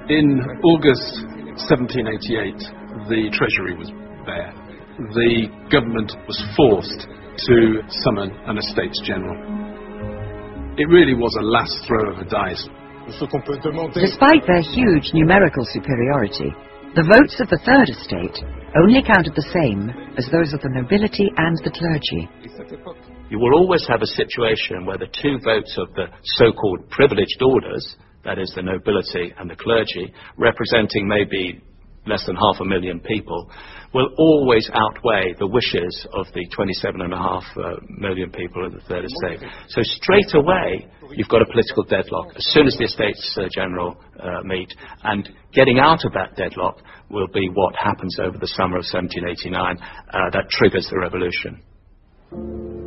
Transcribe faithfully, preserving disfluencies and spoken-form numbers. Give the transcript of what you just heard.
In August seventeen eighty-eight, the Treasury was bare. The government was forced to summon an Estates General. It really was a last throw of a dice. Despite their huge numerical superiority, the votes of the Third Estate only counted the same as those of the nobility and the clergy. You will always have a situation where the two votes of the so-called privileged orders, that is the nobility and the clergy, representing maybe less than half a million people, will always outweigh the wishes of the twenty-seven and a half uh, million people of the Third Estate. So straight away, you've got a political deadlock as soon as the Estates uh, General uh, meet, and getting out of that deadlock will be what happens over the summer of seventeen eighty-nine uh, that triggers the revolution.